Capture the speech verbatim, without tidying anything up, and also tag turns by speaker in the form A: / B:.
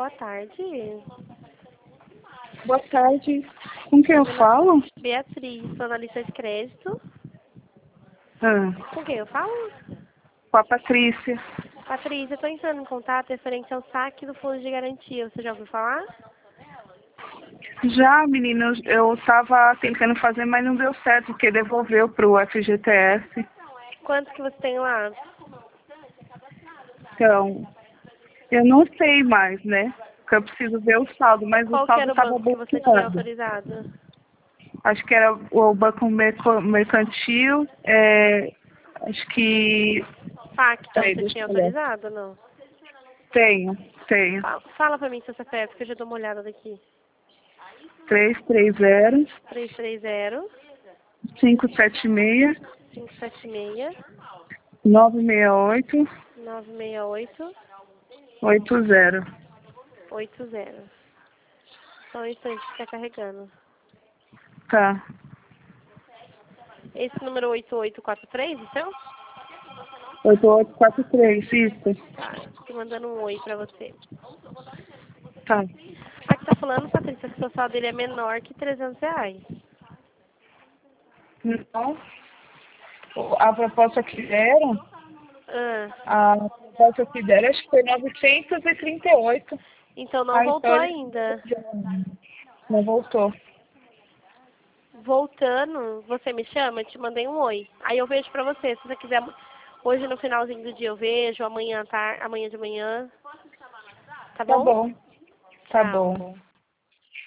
A: boa tarde.
B: Boa tarde. Com quem eu falo?
A: Beatriz, sou analista de crédito.
B: Ah,
A: Com quem eu falo?
B: com a Patrícia.
A: Patrícia, eu estou entrando em contato referente ao saque do fundo de garantia. Você já ouviu falar?
B: Já, menina, eu estava tentando fazer, mas não deu certo, porque devolveu para o F G T S.
A: Quanto que você tem lá?
B: Então, eu não sei mais, né? Porque eu preciso ver o saldo, mas o
A: Qual que
B: saldo
A: era o
B: estava
A: banco que você tinha
B: bloqueado.
A: autorizado?
B: Acho que era o Banco Merco- Mercantil, é, acho que...
A: Facton,
B: Peraí,
A: você
B: deixa
A: tinha
B: eu olhar.
A: autorizado ou não?
B: Tenho, tenho.
A: Fala, fala pra mim seu C P F, que eu já dou uma olhada daqui.
B: três três zero,
A: três três zero,
B: cinco sete seis,
A: cinco sete seis,
B: nove seis oito,
A: nove seis oito,
B: oito zero.
A: oito zero. Só um instante que está carregando.
B: Tá.
A: Esse número oito oito quatro três, o seu?
B: oito oito quatro três, isso.
A: Tá, tô mandando um oi pra você.
B: Tá.
A: Aqui tá falando, Patrícia, que o social dele é menor que trezentos reais.
B: Então, o- a proposta que deram,
A: Ah,
B: a proposta que deram, acho que foi novecentos e trinta e oito.
A: então não
B: Ah,
A: voltou
B: então ele
A: ainda.
B: não voltou.
A: Voltando, você me chama, eu te mandei um oi. Aí eu vejo pra você, se você quiser, hoje no finalzinho do dia eu vejo, amanhã, tá, amanhã de manhã. Tá
B: Tá
A: bom?
B: bom. Tá
A: Tchau.
B: bom.